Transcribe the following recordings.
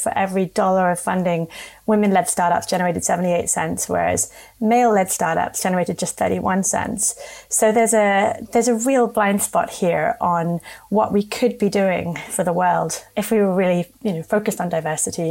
for every dollar of funding, women-led startups generated 78 cents, whereas male-led startups generated just 31 cents. So there's a real blind spot here on what we could be doing for the world if we were really, focused on diversity.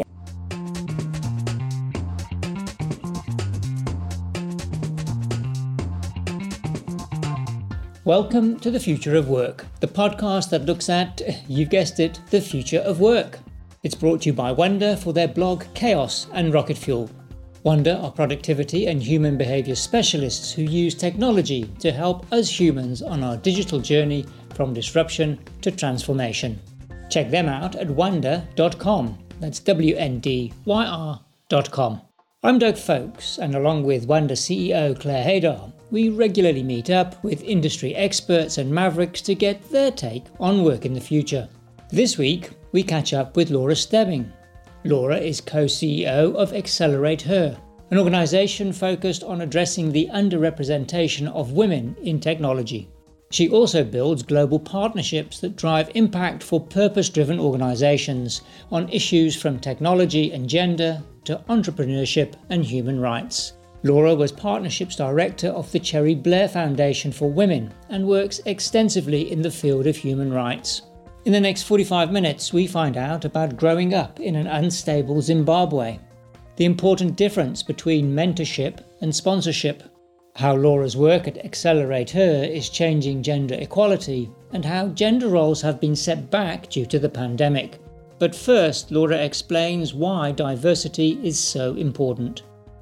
Welcome to The Future of Work, the podcast that looks at, you've guessed it, the future of work. It's brought to you by Wonder for their blog Chaos and Rocket Fuel. Wonder are productivity and human behaviour specialists who use technology to help us humans on our digital journey from disruption to transformation. Check them out at wonder.com. That's WNDYR.com. I'm Doug Folks, and along with Wonder CEO Claire Haydar, we regularly meet up with industry experts and mavericks to get their take on work in the future. This week, we catch up with Laura Stebbing. Laura is co-CEO of Accelerate Her, an organisation focused on addressing the underrepresentation of women in technology. She also builds global partnerships that drive impact for purpose-driven organisations on issues from technology and gender to entrepreneurship and human rights. Laura was Partnerships Director of the Cherry Blair Foundation for Women and works extensively in the field of human rights. In the next 45 minutes, we find out about growing up in an unstable Zimbabwe, the important difference between mentorship and sponsorship, how Laura's work at Accelerate Her is changing gender equality, and how gender roles have been set back due to the pandemic. But first, Laura explains why diversity is so important.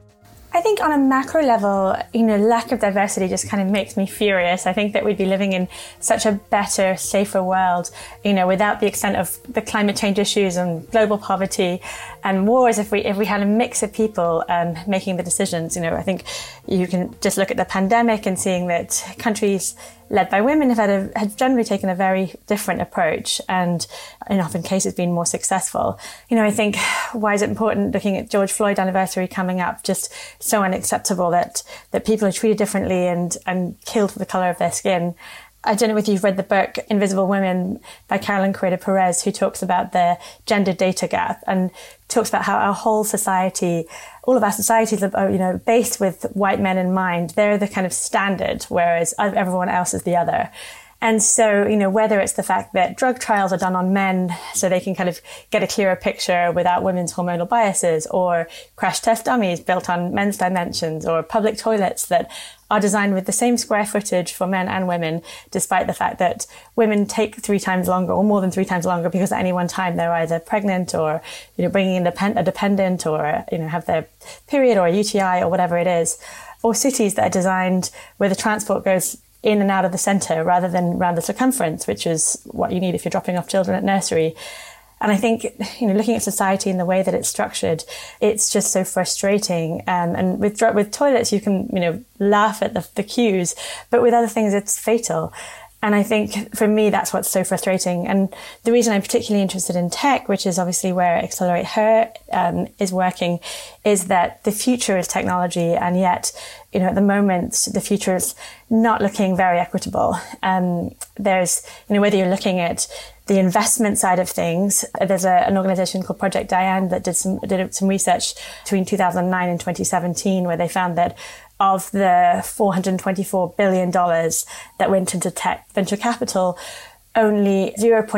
I think on a macro level, lack of diversity just kind of makes me furious. I think that we'd be living in such a better, safer world, without the extent of the climate change issues and global poverty and wars if we had a mix of people making the decisions. I think you can just look at the pandemic and seeing that countries led by women have generally taken a very different approach and in often cases been more successful. I think why is it important looking at George Floyd anniversary coming up, just so unacceptable that people are treated differently and killed for the colour of their skin. I don't know if you've read the book Invisible Women by Carolyn Correa Perez, who talks about the gender data gap and talks about how our whole society, all of our societies are, based with white men in mind. They're the kind of standard, whereas everyone else is the other. And so, whether it's the fact that drug trials are done on men so they can kind of get a clearer picture without women's hormonal biases, or crash test dummies built on men's dimensions, or public toilets that are designed with the same square footage for men and women, despite the fact that women take 3 times longer or more than 3 times longer because at any one time they're either pregnant or, bringing in a dependent or, have their period or a UTI or whatever it is, or cities that are designed where the transport goes in and out of the centre rather than around the circumference, which is what you need if you're dropping off children at nursery. And I think, looking at society in the way that it's structured, it's just so frustrating. And with toilets, you can, laugh at the queues, but with other things, it's fatal. And I think for me, that's what's so frustrating. And the reason I'm particularly interested in tech, which is obviously where Accelerate Her is working, is that the future is technology. And yet, at the moment, the future is not looking very equitable. There's, whether you're looking at the investment side of things, there's an organization called Project Diane that did some research between 2009 and 2017, where they found that of the $424 billion that went into tech venture capital, only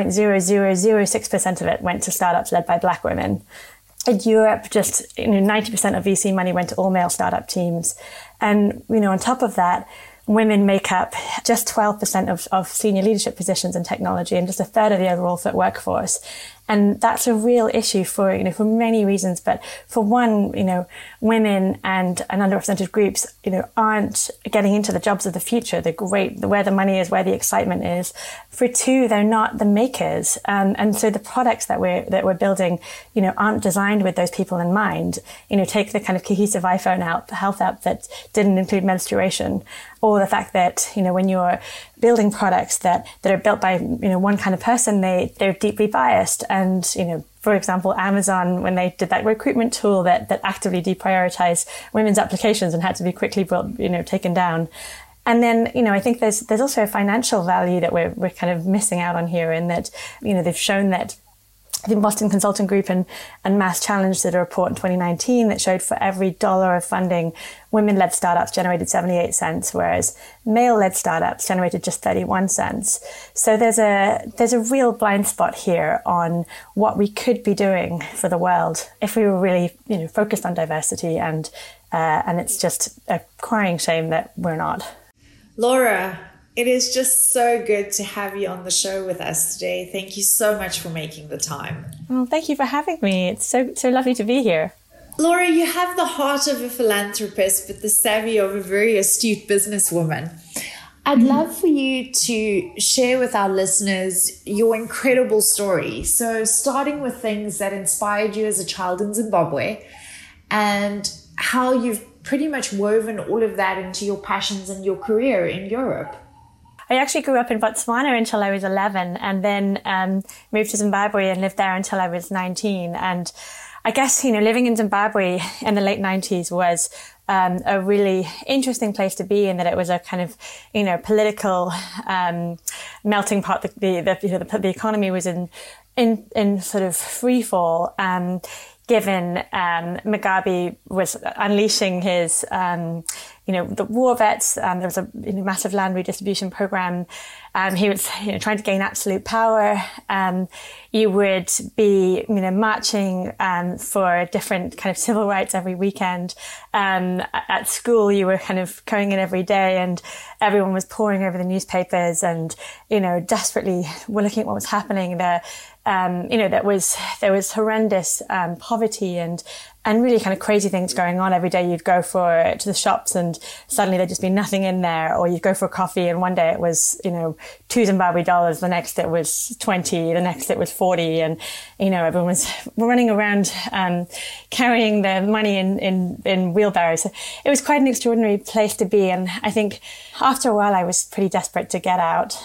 0.0006% of it went to startups led by Black women. In Europe, just 90% of VC money went to all male startup teams. And, on top of that, women make up just 12% of senior leadership positions in technology and just a third of the overall workforce. And that's a real issue for many reasons. But for one, women and underrepresented groups, aren't getting into the jobs of the future, where the money is, where the excitement is. For two, they're not the makers. And so the products that we're building, aren't designed with those people in mind. Take the kind of cohesive iPhone health app that didn't include menstruation, or the fact that, when you're building products that are built by, one kind of person, they're deeply biased. And, for example, Amazon, when they did that recruitment tool that actively deprioritized women's applications and had to be quickly taken down. And then, I think there's also a financial value that we're kind of missing out on here, in that, they've shown that I think Boston Consulting Group and Mass Challenge did a report in 2019 that showed for every dollar of funding, women-led startups generated 78 cents, whereas male-led startups generated just 31 cents. So there's a real blind spot here on what we could be doing for the world if we were really, focused on diversity, and it's just a crying shame that we're not. Laura, it is just so good to have you on the show with us today. Thank you so much for making the time. Well, thank you for having me. It's so lovely to be here. Laura, you have the heart of a philanthropist, but the savvy of a very astute businesswoman. I'd love for you to share with our listeners your incredible story. So starting with things that inspired you as a child in Zimbabwe and how you've pretty much woven all of that into your passions and your career in Europe. I actually grew up in Botswana until I was 11 and then moved to Zimbabwe and lived there until I was 19. And I guess, living in Zimbabwe in the late 90s was a really interesting place to be in that it was a kind of, political melting pot. The economy was in sort of free fall. Given Mugabe was unleashing his, the war vets, there was a massive land redistribution program. He was trying to gain absolute power. You would be marching for different kind of civil rights every weekend. At school, you were kind of going in every day, and everyone was poring over the newspapers and desperately were looking at what was happening there. There was horrendous poverty and really kind of crazy things going on every day. You'd go to the shops and suddenly there'd just be nothing in there, or you'd go for a coffee and one day it was, $2 Zimbabwe, the next it was 20, the next it was 40. And, everyone was running around, carrying their money in wheelbarrows. So it was quite an extraordinary place to be. And I think after a while I was pretty desperate to get out,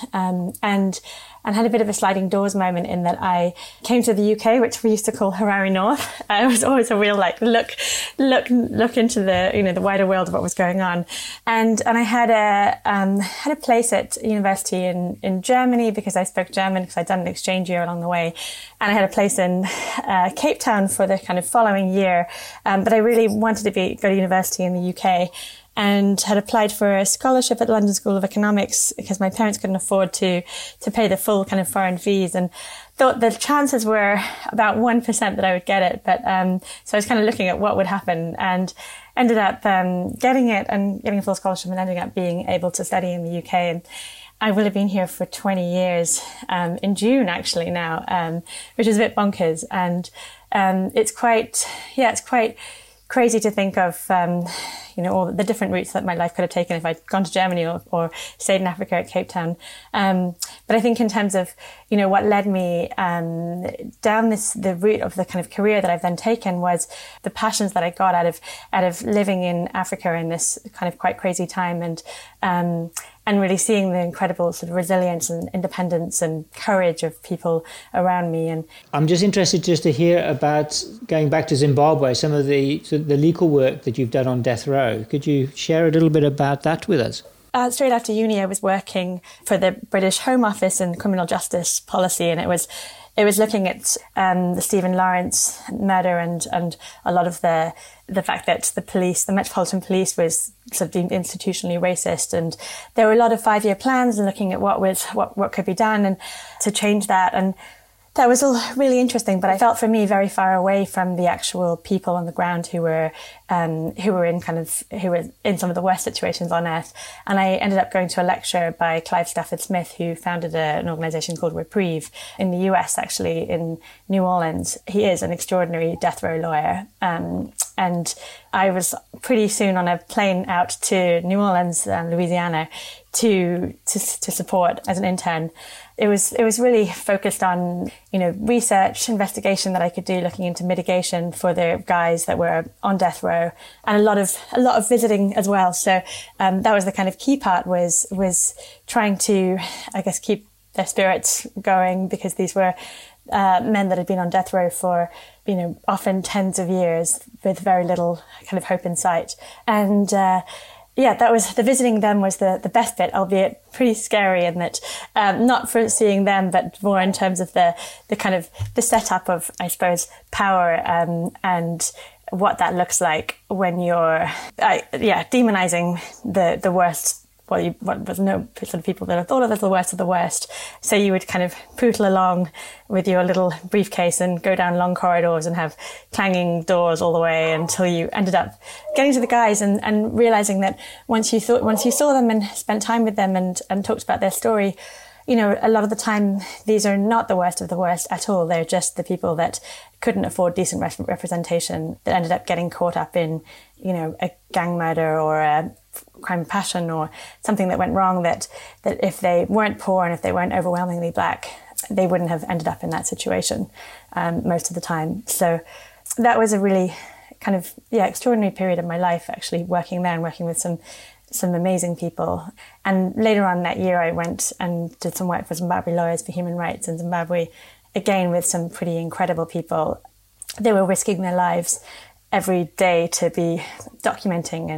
and had a bit of a sliding doors moment in that I came to the UK, which we used to call Harare North. It was always a real look into the the wider world of what was going on, and I had a place at university in Germany because I spoke German because I'd done an exchange year along the way, and I had a place in Cape Town for the kind of following year, but I really wanted to go to university in the UK. And had applied for a scholarship at the London School of Economics because my parents couldn't afford to pay the full kind of foreign fees, and thought the chances were about 1% that I would get it. But so I was kind of looking at what would happen, and ended up getting it and getting a full scholarship, and ending up being able to study in the UK. And I will have been here for 20 years in June actually now, which is a bit bonkers, and it's quite crazy to think of, all the different routes that my life could have taken if I'd gone to Germany or stayed in Africa at Cape Town. But I think in terms of, what led me down the route of the kind of career that I've then taken was the passions that I got out of living in Africa in this kind of quite crazy time, and really seeing the incredible sort of resilience and independence and courage of people around me. And I'm just interested to hear about, going back to Zimbabwe, some of the legal work that you've done on death row. Could you share a little bit about that with us? Straight after uni, I was working for the British Home Office in criminal justice policy, and it was looking at the Stephen Lawrence murder and a lot of the fact that the Metropolitan Police was sort of deemed institutionally racist, and there were a lot of 5-year plans and looking at what could be done and to change that. And that was all really interesting, but I felt for me very far away from the actual people on the ground who were in some of the worst situations on earth. And I ended up going to a lecture by Clive Stafford Smith, who founded an organization called Reprieve in the US, actually in New Orleans. He is an extraordinary death row lawyer. And I was pretty soon on a plane out to New Orleans, Louisiana, to support as an intern. It was really focused on, research, investigation that I could do, looking into mitigation for the guys that were on death row, and a lot of visiting as well. So that was the kind of key part, was trying to, I guess, keep their spirits going, because these were men that had been on death row for, often tens of years with very little kind of hope in sight. And that was the visiting them was the best bit, albeit pretty scary in that not for seeing them, but more in terms of the kind of the setup of, I suppose, power and what that looks like when you're demonizing the worst. What was no sort of people that are thought of as the worst of the worst. So you would kind of pootle along with your little briefcase and go down long corridors and have clanging doors all the way until you ended up getting to the guys and realizing that once you saw them and spent time with them and talked about their story, you know, a lot of the time these are not the worst of the worst at all. They're just the people that couldn't afford decent representation that ended up getting caught up in, you know, a gang murder or a crime of passion or something that went wrong that if they weren't poor and if they weren't overwhelmingly black, they wouldn't have ended up in that situation most of the time. So that was a really kind of extraordinary period of my life, actually, working there and working with some amazing people. And later on that year, I went and did some work for Zimbabwe Lawyers for Human Rights in Zimbabwe, again with some pretty incredible people. They were risking their lives every day to be documenting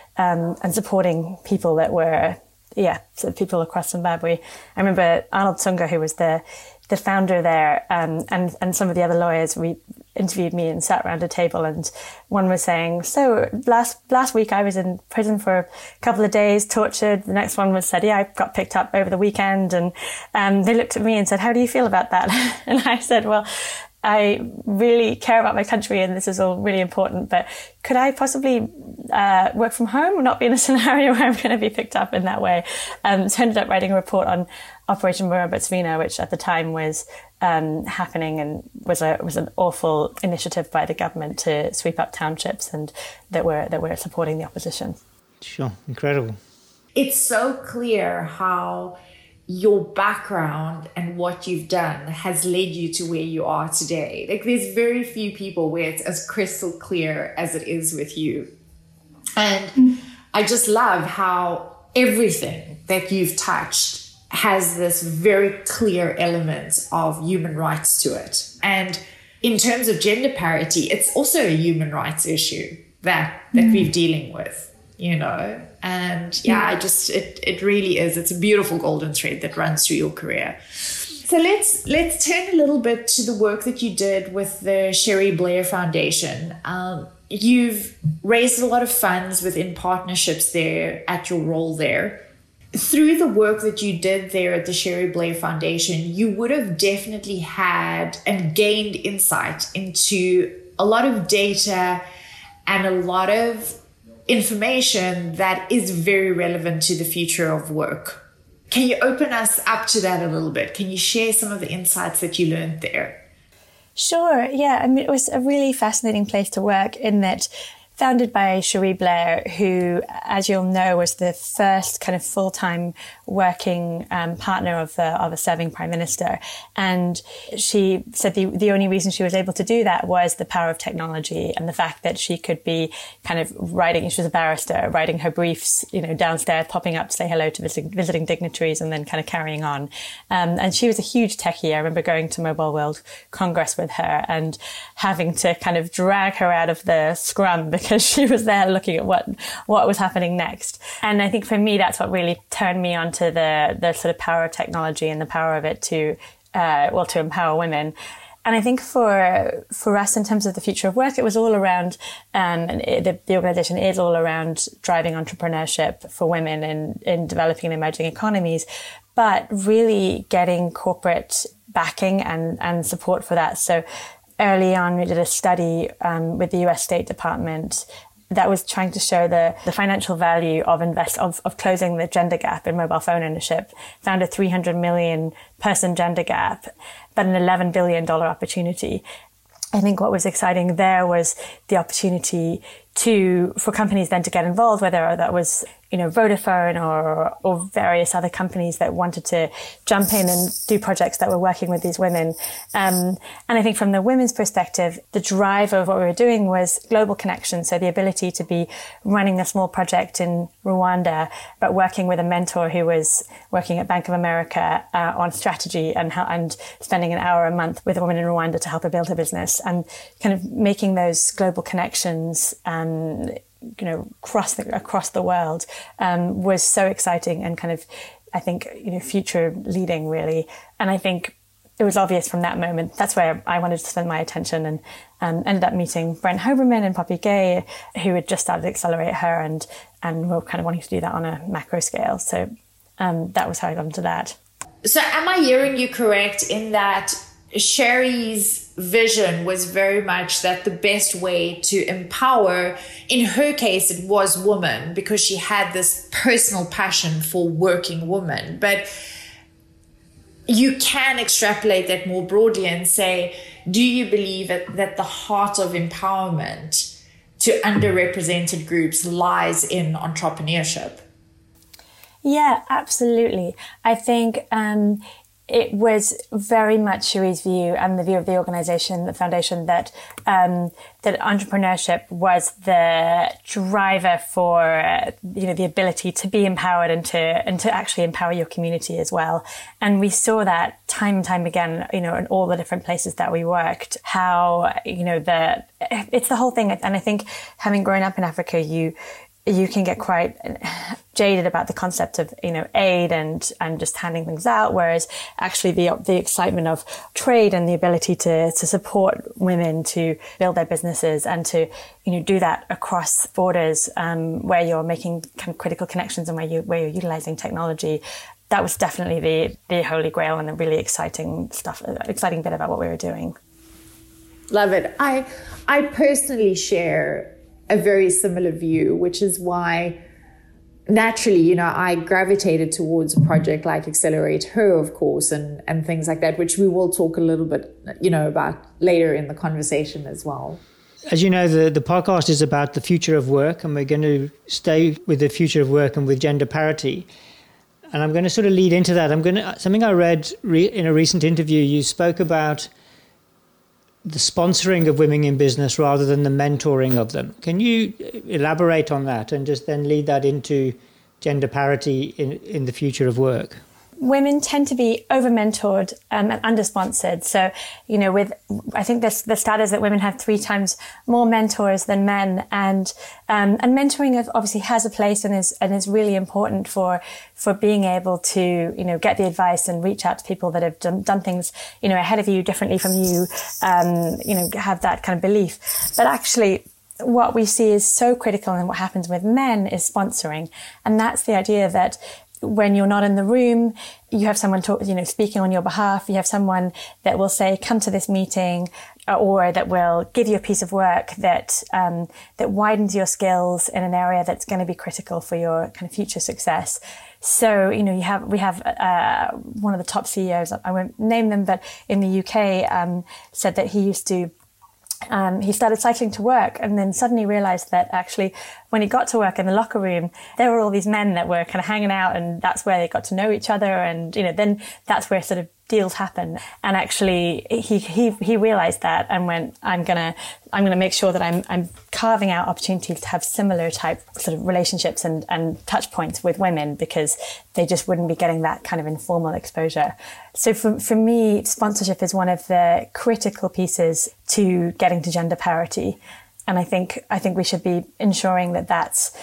and supporting people that were, people across Zimbabwe. I remember Arnold Tsunga, who was the founder there, and some of the other lawyers interviewed me and sat around a table, and one was saying, so last week I was in prison for a couple of days, tortured. The next one said, I got picked up over the weekend. And they looked at me and said, how do you feel about that? And I said, well, I really care about my country and this is all really important, but could I possibly work from home or not be in a scenario where I'm going to be picked up in that way? So I ended up writing a report on Operation Burma Botswana, which at the time was happening and was an awful initiative by the government to sweep up townships and that were supporting the opposition. Sure, incredible. It's so clear how your background and what you've done has led you to where you are today. Like, there's very few people where it's as crystal clear as it is with you. And I just love how everything that you've touched has this very clear element of human rights to it. And in terms of gender parity, it's also a human rights issue that we're dealing with. You know, and it really is. It's a beautiful golden thread that runs through your career. So let's turn a little bit to the work that you did with the Cherie Blair Foundation. You've raised a lot of funds within partnerships there at your role there. Through the work that you did there at the Cherie Blair Foundation, you would have definitely had and gained insight into a lot of data and a lot of information that is very relevant to the future of work. Can you open us up to that a little bit? Can you share some of the insights that you learned there? Sure, yeah. I mean, it was a really fascinating place to work in that founded by Cherie Blair, who, as you'll know, was the first kind of full-time working partner of a serving prime minister. And she said the only reason she was able to do that was the power of technology and the fact that she could be kind of writing, she was a barrister, writing her briefs, you know, downstairs, popping up to say hello to visiting dignitaries and then kind of carrying on. And she was a huge techie. I remember going to Mobile World Congress with her and having to kind of drag her out of the scrum because she was there looking at what was happening next. And I think for me, that's what really turned me onto the sort of power of technology and the power of it to empower women. And I think for us, in terms of the future of work, it was all around, the organization is all around driving entrepreneurship for women in developing and emerging economies, but really getting corporate backing and support for that. So early on, we did a study with the US State Department that was trying to show the financial value of closing the gender gap in mobile phone ownership. Found a 300 million person gender gap, but an $11 billion opportunity. I think what was exciting there was the opportunity for companies then to get involved, whether that was, you know, Vodafone or various other companies that wanted to jump in and do projects that were working with these women. And I think from the women's perspective, the drive of what we were doing was global connection. So the ability to be running a small project in Rwanda, but working with a mentor who was working at Bank of America on strategy and spending an hour a month with a woman in Rwanda to help her build her business and kind of making those global connections across the world was so exciting and kind of, I think, future leading really. And I think it was obvious from that moment. That's where I wanted to spend my attention, and ended up meeting Brent Hoberman and Poppy Gay, who had just started Accelerate Her, and were kind of wanting to do that on a macro scale. So that was how I got into that. So am I hearing you correct in that Sherry's vision was very much that the best way to empower, in her case, it was women, because she had this personal passion for working women. But you can extrapolate that more broadly and say, do you believe that the heart of empowerment to underrepresented groups lies in entrepreneurship? Yeah, absolutely. I think it was very much Cherie's view and the view of the organization, the foundation, that that entrepreneurship was the driver for the ability to be empowered and to actually empower your community as well. And we saw that time and time again, in all the different places that we worked. How it's the whole thing. And I think, having grown up in Africa, you can get quite jaded about the concept of, aid and just handing things out. Whereas actually the excitement of trade and the ability to support women to build their businesses and to, do that across borders, where you're making kind of critical connections and where you're utilizing technology. That was definitely the holy grail and the really exciting bit about what we were doing. Love it. I personally share a very similar view, which is why naturally, I gravitated towards a project like Accelerate Her, of course, and things like that, which we will talk a little bit, about later in the conversation as well. As you know, the podcast is about the future of work, and we're going to stay with the future of work and with gender parity. And I'm going to sort of lead into that. Something I read in a recent interview, you spoke about the sponsoring of women in business rather than the mentoring of them. Can you elaborate on that and just then lead that into gender parity in the future of work? Women tend to be over-mentored and under-sponsored. So, I think the stat is that women have 3 times more mentors than men, and mentoring obviously has a place and is really important for being able to, get the advice and reach out to people that have done things, ahead of you, differently from you, have that kind of belief. But actually, what we see is so critical, and what happens with men is sponsoring. And that's the idea that when you're not in the room, you have someone speaking on your behalf. You have someone that will say, come to this meeting, or that will give you a piece of work that widens your skills in an area that's going to be critical for your kind of future success. So, we have one of the top CEOs, I won't name them, but in the UK, said that he used to he started cycling to work, and then suddenly realized that actually when he got to work in the locker room, there were all these men that were kind of hanging out, and that's where they got to know each other. And, then that's where sort of deals happen. And actually he realized that and went, I'm going to make sure that I'm carving out opportunities to have similar type sort of relationships and touch points with women, because they just wouldn't be getting that kind of informal exposure. So for me, sponsorship is one of the critical pieces to getting to gender parity. And I think we should be ensuring that that's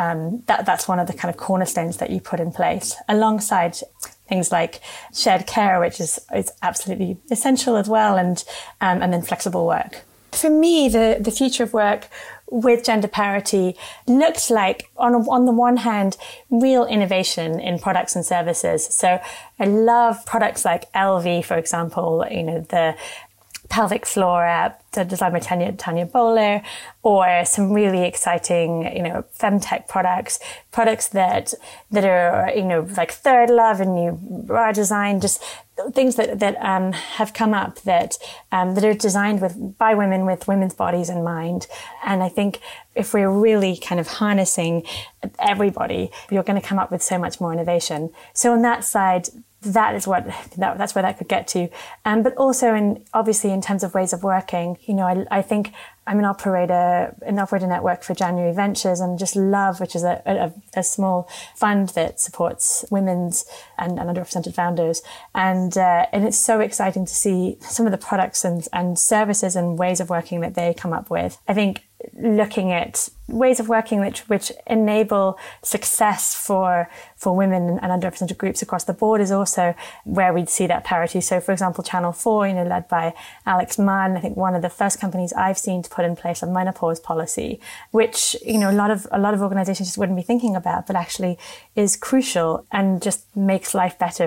one of the kind of cornerstones that you put in place, alongside things like shared care, which is absolutely essential as well, and then flexible work. For me, the future of work with gender parity looks like, on the one hand, real innovation in products and services. So I love products like LV, for example, the pelvic floor app designed by Tanya Bowler, or some really exciting, femtech products that are, like Third Love and New Bra Design, just things that have come up that are designed by women with women's bodies in mind. And I think if we're really kind of harnessing everybody, you're going to come up with so much more innovation. So on that side, that's where that could get to. But also obviously in terms of ways of working, I think I'm an operator network for January Ventures, and just love, which is a small fund that supports women's and underrepresented founders. And it's so exciting to see some of the products and services and ways of working that they come up with. I think looking at ways of working which enable success for women and underrepresented groups across the board is also where we'd see that parity. So, for example, Channel 4, led by Alex Mann, I think one of the first companies I've seen to put in place a menopause policy, which, a lot of organizations just wouldn't be thinking about, but actually is crucial and just makes life better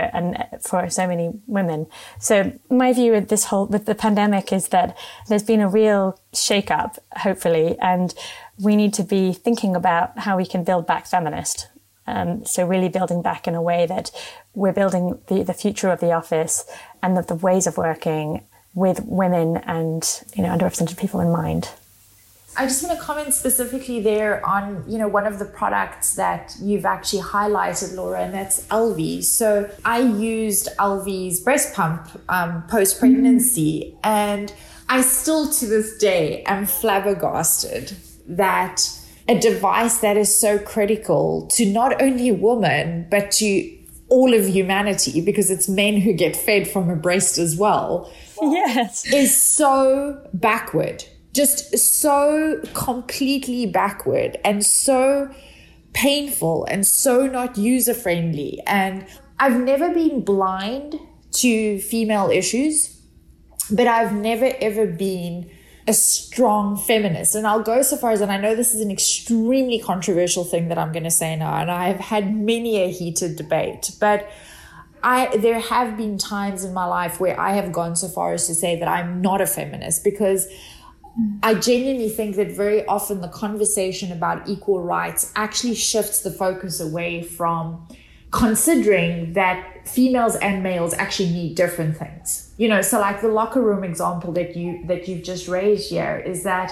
for so many women. So my view with the pandemic is that there's been a real shake-up, hopefully, and we need to be thinking about how we can build back feminist. So really building back in a way that we're building the future of the office and the ways of working with women and underrepresented people in mind. I just want to comment specifically there on, one of the products that you've actually highlighted, Laura, and that's Elvie. So I used Elvie's breast pump post-pregnancy, and I still to this day am flabbergasted that a device that is so critical to not only women, but to all of humanity, because it's men who get fed from a breast as well, yes, is so backward. Just so completely backward and so painful and so not user-friendly. And I've never been blind to female issues, but I've never ever been a strong feminist. And I'll go so far as, and I know this is an extremely controversial thing that I'm going to say now, and I have had many a heated debate, but there have been times in my life where I have gone so far as to say that I'm not a feminist, because I genuinely think that very often the conversation about equal rights actually shifts the focus away from considering that females and males actually need different things. So like the locker room example that you've just raised here is that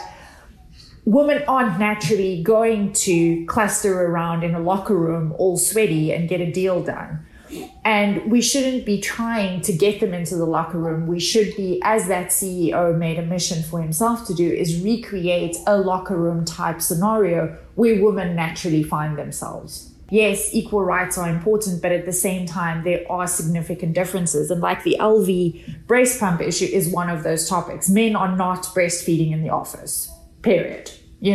women aren't naturally going to cluster around in a locker room all sweaty and get a deal done. And we shouldn't be trying to get them into the locker room. We should be, as that CEO made a mission for himself to do, is recreate a locker room type scenario where women naturally find themselves. Yes, equal rights are important, but at the same time, there are significant differences. And like the Elvie breast pump issue is one of those topics. Men are not breastfeeding in the office, period,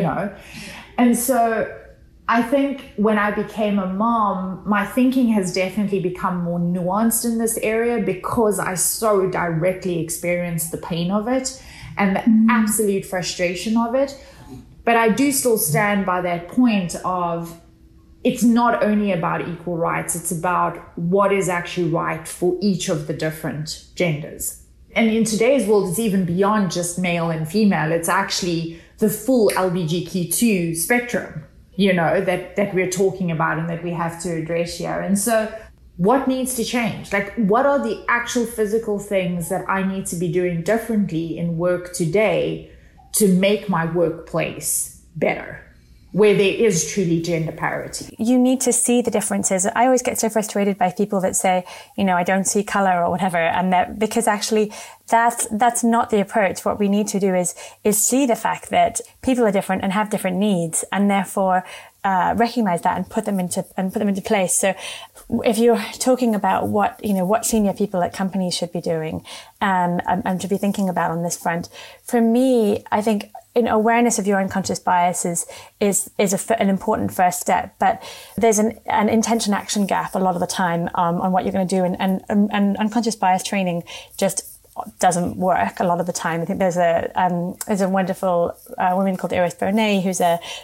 And so I think when I became a mom, my thinking has definitely become more nuanced in this area because I so directly experienced the pain of it and the absolute frustration of it. But I do still stand by that point of it's not only about equal rights, it's about what is actually right for each of the different genders. And in today's world, it's even beyond just male and female. It's actually the full LGBTQ spectrum, that we're talking about and that we have to address here. And so what needs to change? Like, what are the actual physical things that I need to be doing differently in work today to make my workplace better, where there is truly gender parity? You need to see the differences. I always get so frustrated by people that say, I don't see color or whatever. And that, because actually that's not the approach. What we need to do is see the fact that people are different and have different needs, and therefore recognize that and put them into place. So if you're talking about what senior people at companies should be doing and should be thinking about on this front, for me, I think awareness of your unconscious biases is an important first step, but there's an intention action gap a lot of the time on what you're going to do, and unconscious bias training just doesn't work a lot of the time. I think there's a wonderful woman called Iris Bernay who's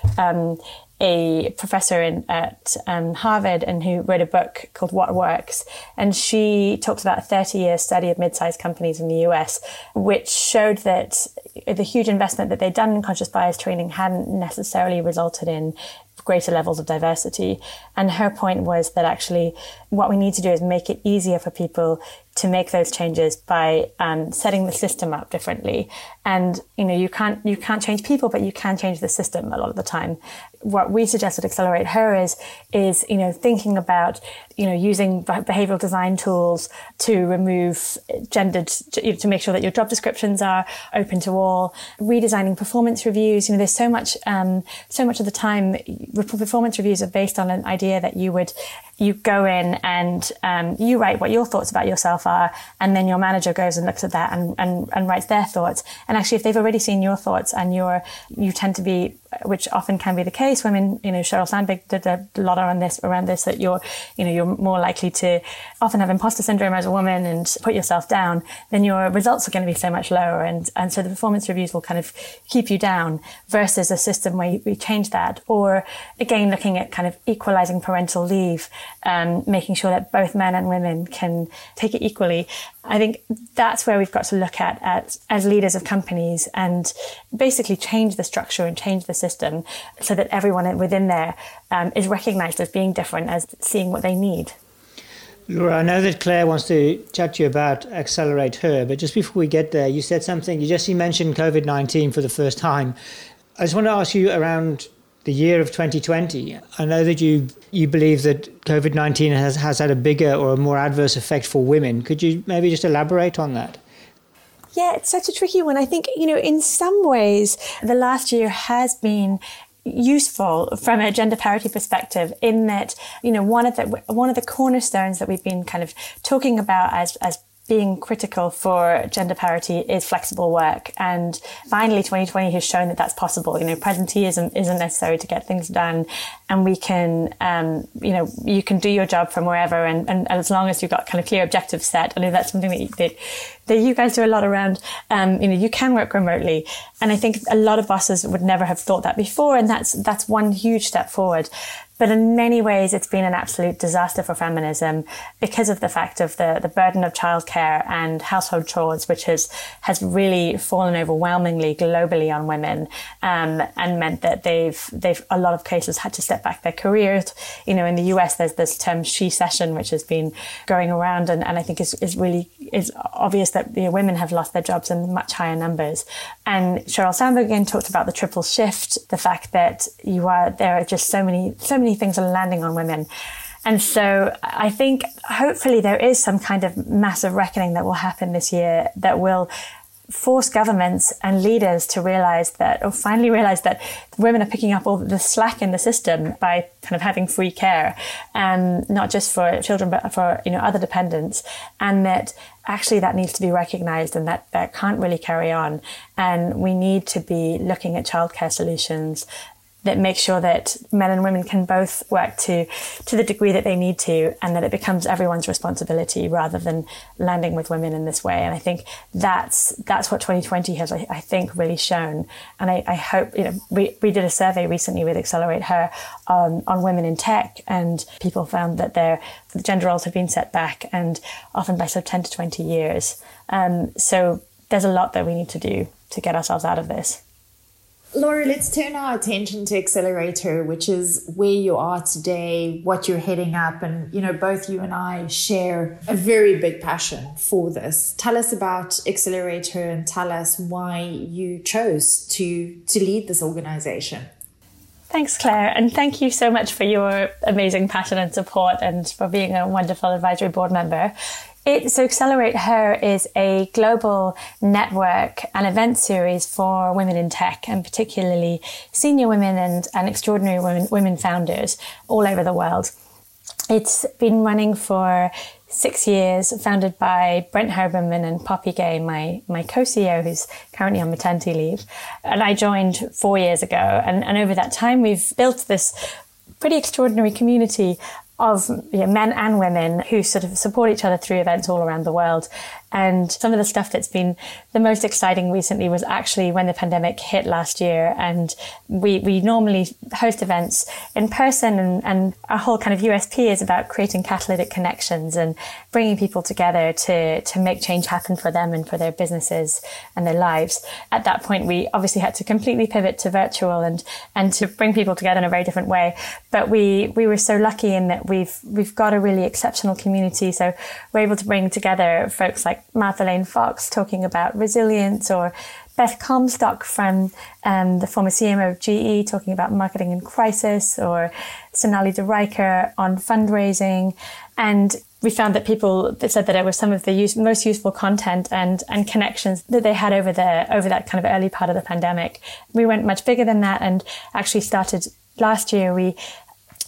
a professor at Harvard and who wrote a book called What Works. And she talks about a 30-year study of mid-sized companies in the US, which showed that the huge investment that they'd done in conscious bias training hadn't necessarily resulted in greater levels of diversity. And her point was that actually what we need to do is make it easier for people to make those changes by setting the system up differently. And you can't change people, but you can change the system a lot of the time. What we suggest at Accelerate Her is thinking about using behavioral design tools to remove gendered, to make sure that your job descriptions are open to all, redesigning performance reviews. There's so much of the time performance reviews are based on an idea that you would you go in and you write what your thoughts about yourself are, and then your manager goes and looks at that and writes their thoughts. And actually, if they've already seen your thoughts and you tend to be, which often can be the case, women, Sheryl Sandberg did a lot around this, that you're more likely to often have imposter syndrome as a woman and put yourself down, then your results are going to be so much lower. And so the performance reviews will kind of keep you down, versus a system where we change that. Or again, looking at kind of equalizing parental leave, making sure that both men and women can take it equally. I think that's where we've got to look at as leaders of companies, and basically change the structure and change the system so that everyone within there is recognized as being different, as seeing what they need. Laura, I know that Claire wants to chat to you about Accelerate Her, but just before we get there, you said something, you mentioned COVID-19 for the first time. I just want to ask you around the year of 2020. I know that you believe that COVID-19 has had a bigger or a more adverse effect for women. Could you maybe just elaborate on that? Yeah, it's such a tricky one. I think, in some ways, the last year has been useful from a gender parity perspective, in that, one of the cornerstones that we've been kind of talking about as being critical for gender parity is flexible work. And finally, 2020 has shown that that's possible. Presenteeism isn't necessary to get things done. And we can, you can do your job from wherever. And as long as you've got kind of clear objectives set, I know that's something that you guys do a lot around. You can work remotely. And I think a lot of bosses would never have thought that before. And that's one huge step forward. But in many ways, it's been an absolute disaster for feminism because of the fact of the burden of childcare and household chores, which has really fallen overwhelmingly globally on women, and meant that they've a lot of cases had to step back their careers. In the US, there's this term she-cession, which has been going around, and I think is really obvious that women have lost their jobs in much higher numbers. And Sheryl Sandberg again talked about the triple shift, the fact that there are just so many things are landing on women. And so I think hopefully there is some kind of massive reckoning that will happen this year that will force governments and leaders to finally realize that women are picking up all the slack in the system by kind of having free care, not just for children, but for, other dependents, and that actually that needs to be recognized, and that can't really carry on. And we need to be looking at childcare solutions that make sure that men and women can both work to the degree that they need to, and that it becomes everyone's responsibility rather than landing with women in this way. And I think that's what 2020 has, I think, really shown. And I hope, we did a survey recently with Accelerate Her on women in tech, and people found that the gender roles have been set back, and often by 10 to 20 years. So there's a lot that we need to do to get ourselves out of this. Laura, let's turn our attention to Accelerate Her, which is where you are today, what you're heading up. And, both you and I share a very big passion for this. Tell us about Accelerate Her, and tell us why you chose to lead this organization. Thanks, Claire. And thank you so much for your amazing passion and support, and for being a wonderful advisory board member. So Accelerate Her is a global network and event series for women in tech, and particularly senior women and extraordinary women founders all over the world. It's been running for 6 years, founded by Brent Herbermann and Poppy Gay, my co-CEO, who's currently on maternity leave. And I joined 4 years ago. And over that time, we've built this pretty extraordinary community of men and women who sort of support each other through events all around the world. And some of the stuff that's been the most exciting recently was actually when the pandemic hit last year. And we normally host events in person, and our whole kind of USP is about creating catalytic connections and bringing people together to make change happen for them and for their businesses and their lives. At that point, we obviously had to completely pivot to virtual and to bring people together in a very different way. But we were so lucky in that we've got a really exceptional community. So we're able to bring together folks like Martha Lane Fox talking about resilience, or Beth Comstock from the former CMO of GE talking about marketing in crisis, or Sonali De Rijker on fundraising. And we found that people that said that it was some of the most useful content and connections that they had over that kind of early part of the pandemic. We went much bigger than that, and actually started last year. We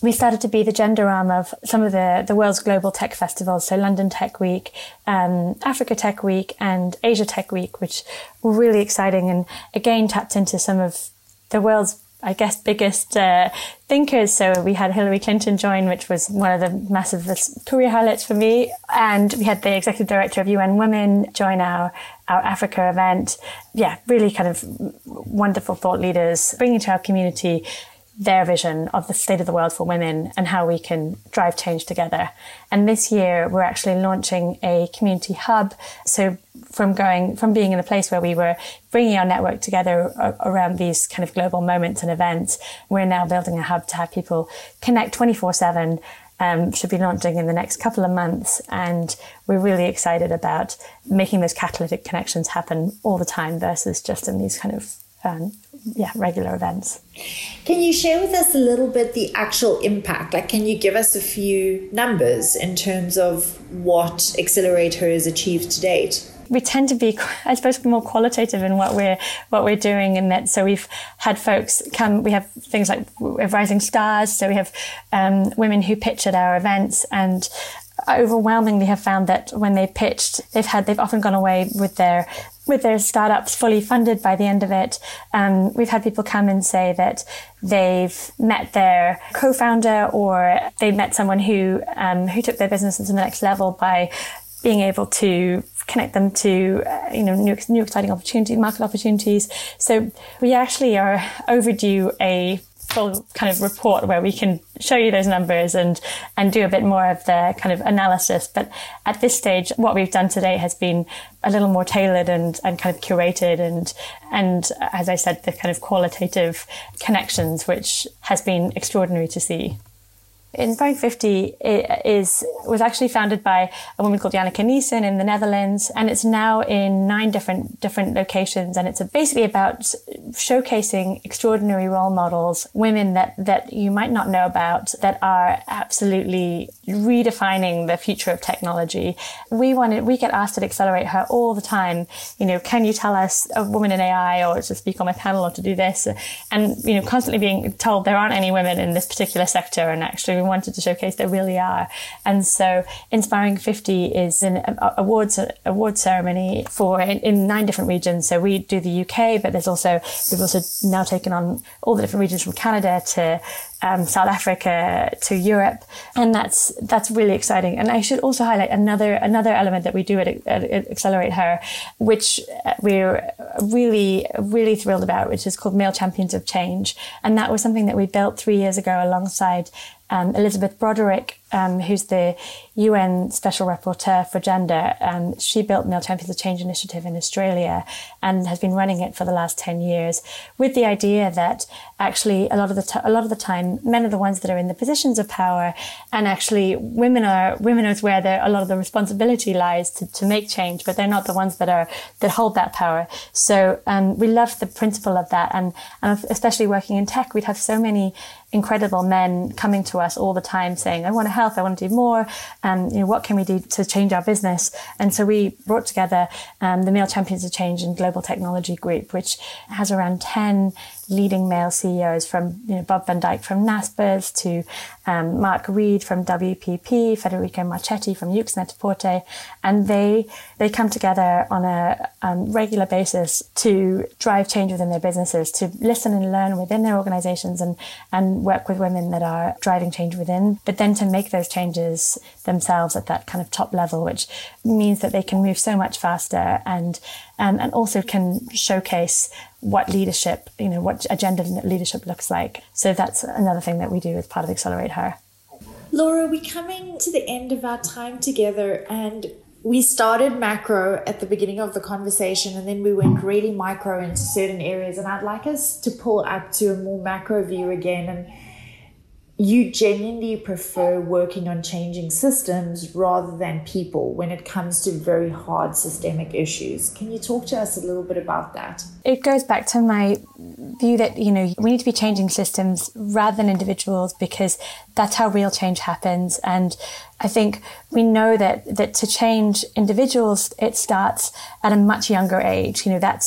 we started to be the gender arm of some of the world's global tech festivals. So London Tech Week, Africa Tech Week and Asia Tech Week, which were really exciting and again tapped into some of the world's, I guess, biggest thinkers. So we had Hillary Clinton join, which was one of the massive career highlights for me. And we had the executive director of UN Women join our Africa event. Yeah, really kind of wonderful thought leaders bringing to our community their vision of the state of the world for women and how we can drive change together. And this year we're actually launching a community hub. So from being in a place where we were bringing our network together around these kind of global moments and events, we're now building a hub to have people connect 24/7. Should be launching in the next couple of months. And we're really excited about making those catalytic connections happen all the time versus just in these kind of regular events. Can you share with us a little bit the actual impact? Like, can you give us a few numbers in terms of what Accelerate Her has achieved to date? We tend to be, I suppose, more qualitative in what we're doing, in that. So we've had folks come. We have things like Rising Stars. So we have women who pitch at our events, and overwhelmingly have found that when they pitched, they've often gone away with their startups fully funded by the end of it. We've had people come and say that they've met their co-founder, or they met someone who took their business to the next level by being able to connect them to new exciting opportunities, market opportunities. So we actually are overdue a full kind of report where we can show you those numbers and do a bit more of the kind of analysis. But at this stage, what we've done today has been a little more tailored and kind of curated and as I said, the kind of qualitative connections, which has been extraordinary to see. Inspiring 50 was actually founded by a woman called Janneke Niesen in the Netherlands, and it's now in 9 different locations. And it's basically about showcasing extraordinary role models, women that you might not know about, that are absolutely redefining the future of technology. We get asked at Accelerate Her all the time, can you tell us a woman in AI, or to speak on my panel, or to do this? And, constantly being told there aren't any women in this particular sector, and actually we wanted to showcase there really are. And so Inspiring 50 is an award ceremony in 9 different regions. So we do the UK, but we've also now taken on all the different regions from Canada to South Africa to Europe, and that's really exciting. And I should also highlight another element that we do at Accelerate Her, which we're really, really thrilled about, which is called Male Champions of Change. And that was something that we built 3 years ago alongside Elizabeth Broderick, who's the UN Special Rapporteur for Gender. She built Male Champions of Change Initiative in Australia and has been running it for the last 10 years, with the idea that actually a lot of the time men are the ones that are in the positions of power, and actually women is where a lot of the responsibility lies to make change, but they're not the ones that hold that power. So we love the principle of that, and especially working in tech, we'd have so many incredible men coming to us all the time saying, I want to help, I want to do more, what can we do to change our business? And so we brought together the Male Champions of Change and Global Technology Group, which has around 10 leading male CEOs, from Bob Van Dijk from Naspers to Mark Reed from WPP, Federico Marchetti from Yoox Net-a-Porter, and they come together on a regular basis to drive change within their businesses, to listen and learn within their organizations and work with women that are driving change within, but then to make those changes themselves at that kind of top level, which means that they can move so much faster and also can showcase what leadership, what agenda leadership looks like. So that's another thing that we do as part of Accelerate Her. Laura, we're coming to the end of our time together, and we started macro at the beginning of the conversation, and then we went really micro into certain areas, and I'd like us to pull up to a more macro view again. And you genuinely prefer working on changing systems rather than people when it comes to very hard systemic issues. Can you talk to us a little bit about that? It goes back to my view that, we need to be changing systems rather than individuals, because that's how real change happens. And I think we know that to change individuals, it starts at a much younger age.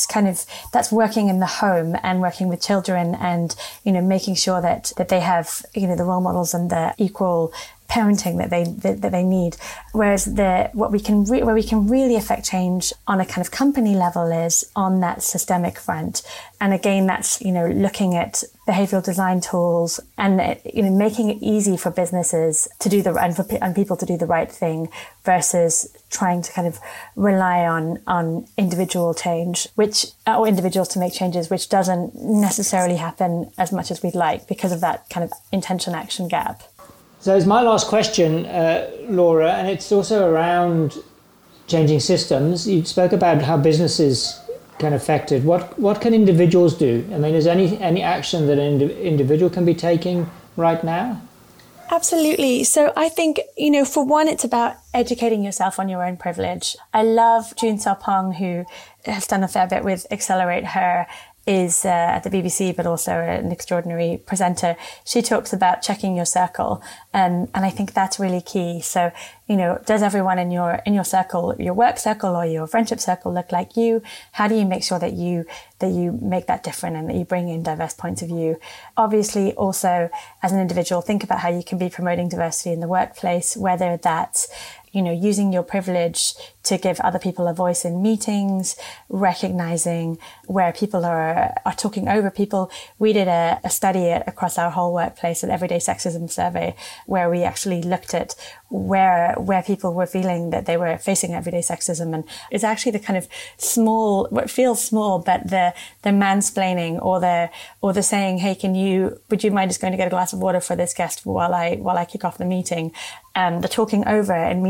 That's working in the home and working with children and, making sure that they have, the role models and the equal parenting that they need. Whereas where we can really affect change on a kind of company level is on that systemic front. And again, that's, looking at behavioral design tools and, making it easy for businesses to do and people to do the right thing versus trying to kind of rely on individual change, or individuals to make changes, which doesn't necessarily happen as much as we'd like because of that kind of intention-action gap. So it's my last question, Laura, and it's also around changing systems. You spoke about how businesses can affect it. What can individuals do? I mean, is any action that an individual can be taking right now? Absolutely. So I think, for one, it's about educating yourself on your own privilege. I love June Sarpong, who has done a fair bit with Accelerate Her, is at the BBC, but also an extraordinary presenter. She talks about checking your circle, and I think that's really key. So, does everyone in your circle, your work circle or your friendship circle, look like you? How do you make sure that you make that different and that you bring in diverse points of view? Obviously, also as an individual, think about how you can be promoting diversity in the workplace, whether that's using your privilege to give other people a voice in meetings, recognizing where people are talking over people. We did a study across our whole workplace, an everyday sexism survey, where we actually looked at where people were feeling that they were facing everyday sexism. And it's actually the kind of small, what feels small, but the mansplaining or the saying, hey, would you mind just going to get a glass of water for this guest while I kick off the meeting? The talking over in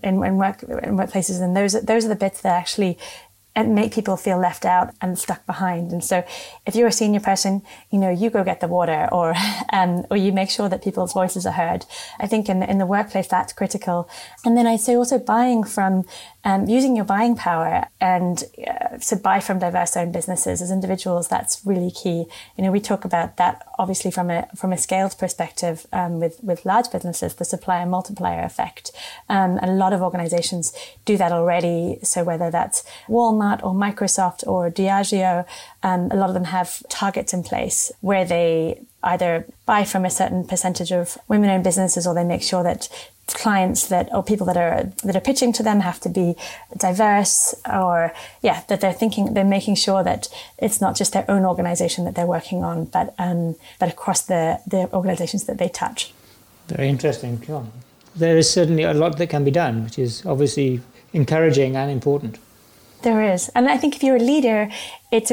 workplaces, and those are the bits that actually make people feel left out and stuck behind. And so if you're a senior person, you go get the water or you make sure that people's voices are heard. I think in the workplace, that's critical. And then I'd say also buying from, using your buying power and to buy from diverse owned businesses as individuals, that's really key. We talk about that obviously from a scaled perspective, with large businesses, the supplier multiplier effect. And a lot of organizations do that already. So whether that's Walmart or Microsoft or Diageo, a lot of them have targets in place where they either buy from a certain percentage of women-owned businesses, or they make sure that clients or people that are pitching to them have to be diverse, or that they're making sure that it's not just their own organization that they're working on, but across the organizations that they touch. Very interesting, John. There is certainly a lot that can be done, which is obviously encouraging and important. There is. And I think if you're a leader, there's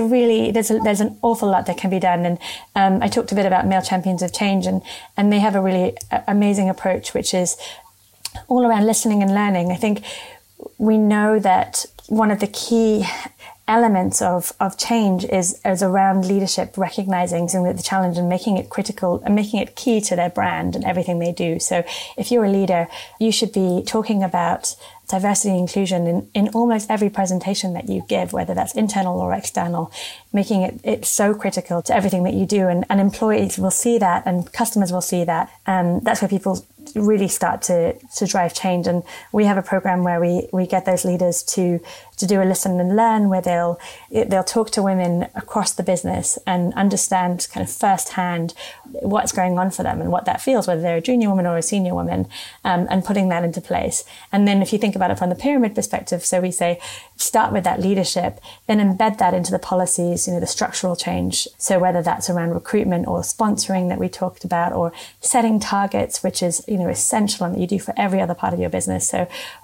an awful lot that can be done. And I talked a bit about Male Champions of Change, and they have a really amazing approach, which is all around listening and learning. I think we know that one of the key elements of change is around leadership, recognizing the challenge and making it critical and making it key to their brand and everything they do. So if you're a leader, you should be talking about diversity and inclusion in almost every presentation that you give, whether that's internal or external, making it so critical to everything that you do. And employees will see that and customers will see that. That's where people really start to drive change. And we have a program where we get those leaders to do a listen and learn, where they'll talk to women across the business and understand kind of firsthand what's going on for them and what that feels, whether they're a junior woman or a senior woman, and putting that into place. And then if you think about it from the pyramid perspective, so we say, start with that leadership, then embed that into the policies, the structural change. So whether that's around recruitment or sponsoring that we talked about, or setting targets, which is, essential and that you do for every other part of your business. So,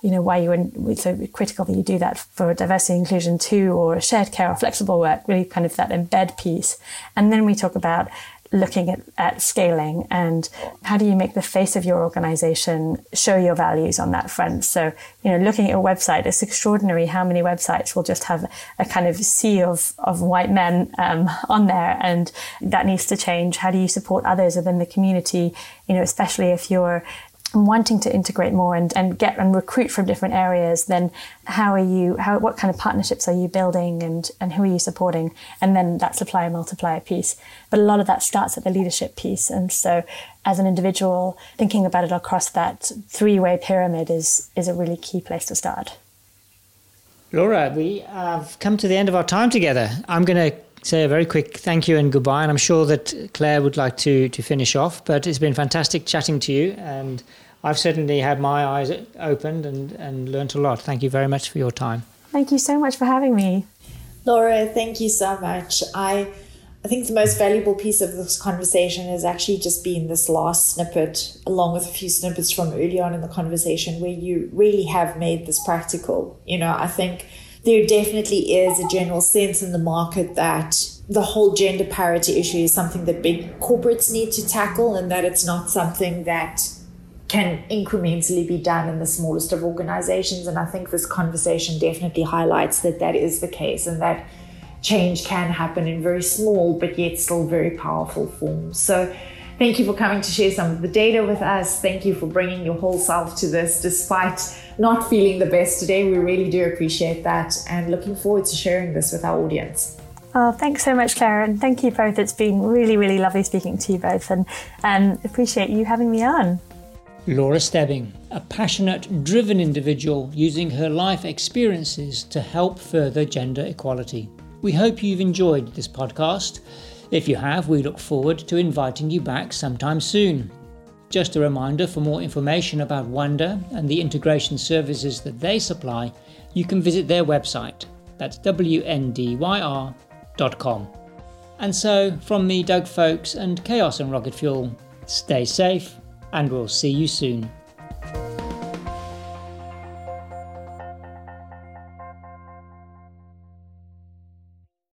it's so critical that you do that for diversity inclusion too, or shared care or flexible work, really kind of that embed piece. And then we talk about looking at scaling and how do you make the face of your organization show your values on that front. So, looking at your website, it's extraordinary how many websites will just have a kind of sea of white men on there, and that needs to change. How do you support others within the community, especially if you're and wanting to integrate more and get and recruit from different areas, then what kind of partnerships are you building and who are you supporting? And then that supplier multiplier piece. But a lot of that starts at the leadership piece. And so as an individual, thinking about it across that three-way pyramid is a really key place to start. Laura, we have come to the end of our time together. I'm going to say a very quick thank you and goodbye, and I'm sure that Claire would like to finish off, but it's been fantastic chatting to you, and I've certainly had my eyes opened and learnt a lot. Thank you very much for your time. Thank you so much for having me. Laura, thank you so much. I think the most valuable piece of this conversation has actually just been this last snippet, along with a few snippets from early on in the conversation, where you really have made this practical. I think there definitely is a general sense in the market that the whole gender parity issue is something that big corporates need to tackle, and that it's not something that can incrementally be done in the smallest of organizations. And I think this conversation definitely highlights that is the case, and that change can happen in very small but yet still very powerful forms. So thank you for coming to share some of the data with us. Thank you for bringing your whole self to this despite not feeling the best today. We really do appreciate that, and looking forward to sharing this with our audience. Oh, thanks so much, Claire, and thank you both. It's been really, really lovely speaking to you both, and appreciate you having me on. Laura Stebbing, a passionate, driven individual using her life experiences to help further gender equality. We hope you've enjoyed this podcast. If you have, we look forward to inviting you back sometime soon. Just a reminder, for more information about Wonder and the integration services that they supply, you can visit their website. That's WNDYR.com. And so, from me, Doug Folks, and Chaos and Rocket Fuel, stay safe, and we'll see you soon.